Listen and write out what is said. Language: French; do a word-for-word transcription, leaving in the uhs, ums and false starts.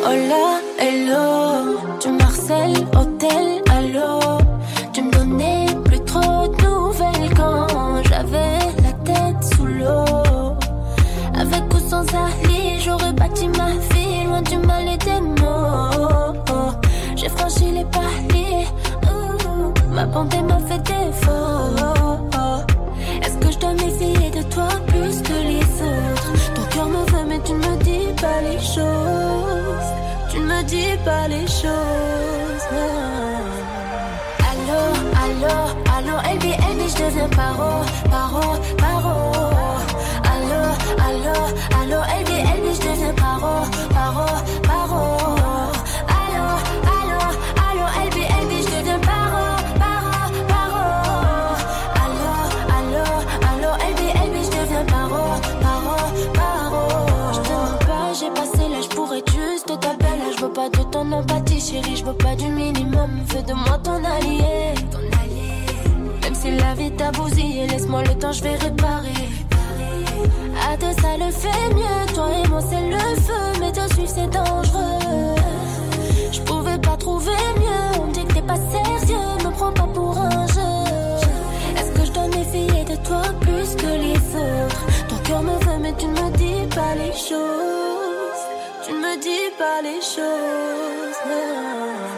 Hola, hello, tu me harcèles, hôtel, allô. Tu me donnais plus trop de nouvelles quand j'avais la tête sous l'eau. Avec ou sans Ali, j'aurais bâti ma vie loin du mal et des mots. J'ai franchi les paliers, ouh, ma bonté m'a fait défaut. Est-ce que je dois méfier de toi plus que les autres? Ton cœur me veut mais tu ne me dis pas les choses. Tu ne me dis pas les choses. Allô, allô, allô, L B, L B, je deviens paro, paro, paro. Allô, allô, allô, L B, L B, je deviens paro, paro, paro. Allô, allô, allô, L B, L B, je deviens paro, paro, paro. Allô, allô, allô, L B, L B, je deviens paro, paro, paro. Je te mens pas, j'ai passé l'âge pour être juste ta belle. Je veux pas de ton empathie, chérie, je veux pas du minimum. Fais de moi ton allié, ton allié. Même si la vie t'a bousillé, laisse-moi le temps, je vais réparer. À deux, ça le fait mieux. Toi et moi, c'est le feu, mais te suivre, c'est dangereux. Je pouvais pas trouver mieux. On me dit que t'es pas sérieux, me prends pas pour un jeu. Est-ce que je dois méfier de toi plus que les autres? Ton cœur me veut, mais tu ne me dis pas les choses. Tu ne me dis pas les choses, non.